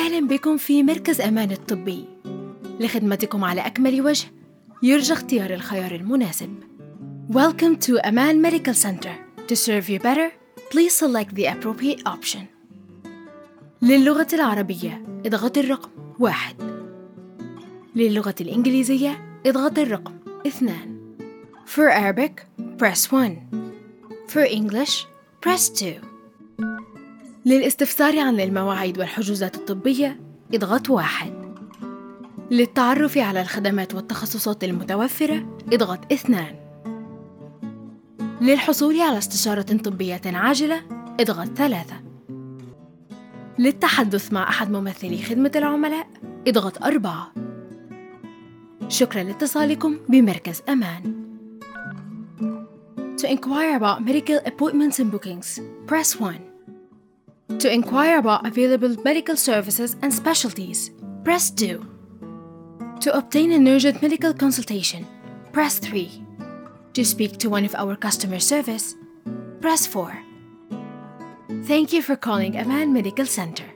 أهلاً بكم في مركز أمان الطبي. لخدمتكم على أكمل وجه يرجى اختيار الخيار المناسب. Welcome to Aman Medical Center. To serve you better, please select the appropriate option. للغة العربية اضغط الرقم 1. للغة الإنجليزية اضغط الرقم 2. For Arabic, press 1. For English, press 2. للاستفسار عن المواعيد والحجوزات الطبية اضغط 1. للتعرف على الخدمات والتخصصات المتوفرة اضغط 2. للحصول على استشارة طبية عاجلة اضغط 3. للتحدث مع أحد ممثلي خدمة العملاء اضغط 4. شكرا لاتصالكم بمركز أمان. To inquire about medical appointments and bookings, press 1. To inquire about available medical services and specialties, press 2. To obtain an urgent medical consultation, press 3. To speak to one of our customer service, press 4. Thank you for calling Aman Medical Center.